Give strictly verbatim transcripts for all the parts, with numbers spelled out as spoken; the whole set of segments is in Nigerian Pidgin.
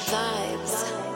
Vibes.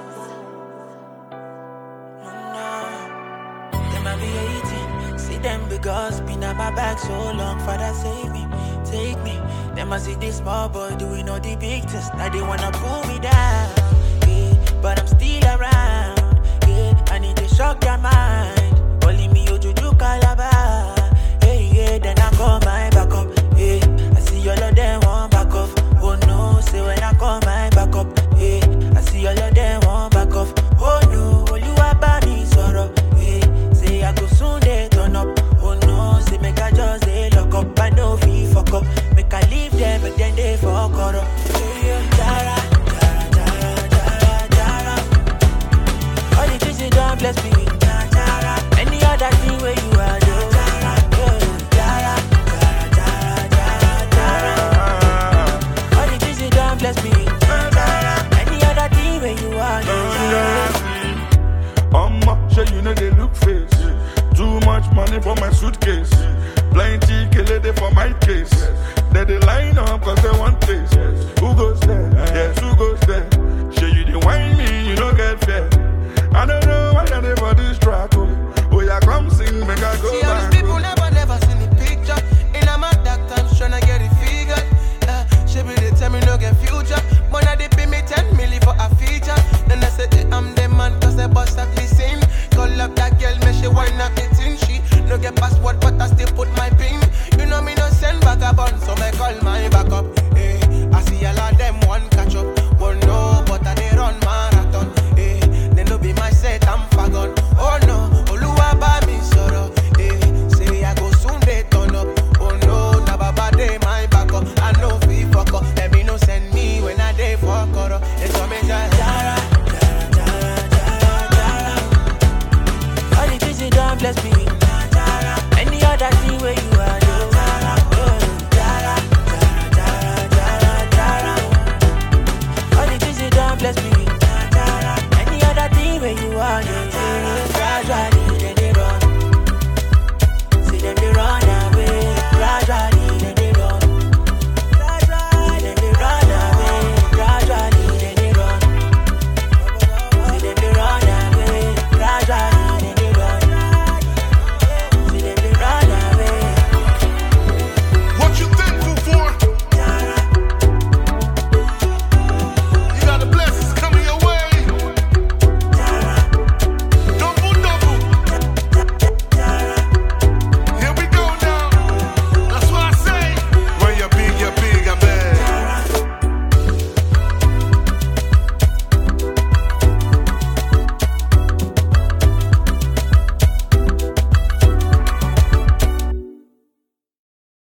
Them I be eighteen. See them big girls been at my back so long. Father save me, take me. Them I see this small boy doing all the big things. Now they wanna pull me down, yeah. But I'm still around, yeah. I need to shock their mind. Calling me Ojuju Calabar, yeah, yeah. Then I call my back up, yeah. I see all of them want back off. Oh no, say when I call my back up, yeah. I see all of them want back off. Oh no, all you about me sorrow, yeah. Say I go soon they turn up. Oh no, say make I just they lock up. I know fee fuck up. Make I leave them, but then they fuck up. Yeah, yeah. Jara, jara, jara, jara, jara. All the things you done bless me with, jara, jara. Any other thing where you are, jara, jara, jara, jara, jara, jara. All the things you done bless me with, jara. Any other thing where you are, jara. Mama, sure you know they look face. Too much money for my suitcase. Plenty kill it for my case. They they line up cause they want place.